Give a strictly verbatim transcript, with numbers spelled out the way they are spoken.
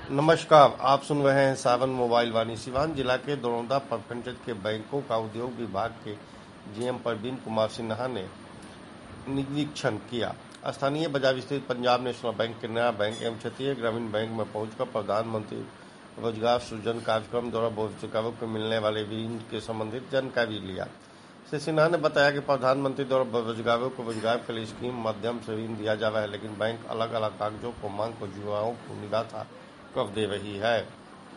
नमस्कार, आप सुन रहे हैं सावन मोबाइल वाणी। सिवान जिला के दरौंदा प्रखंड के बैंकों का उद्योग विभाग के जीएम प्रवीण कुमार सिन्हा ने निरीक्षण किया। स्थानीय बाजार स्थित Punjab National Bank, Canara Bank एवं क्षेत्रीय ग्रामीण बैंक में पहुंचकर प्रधानमंत्री रोजगार सृजन कार्यक्रम द्वारा बेरोजगारों को मिलने वाले ऋण के संबंधित जानकारी लिया। श्री सिन्हा ने बताया कि प्रधानमंत्री द्वारा बेरोजगारों को रोजगार के लिए स्कीम माध्यम से ऋण दिया जा रहा है, लेकिन बैंक अलग अलग कागजों को मांग कर युवाओं को निराशा कर दे रही है।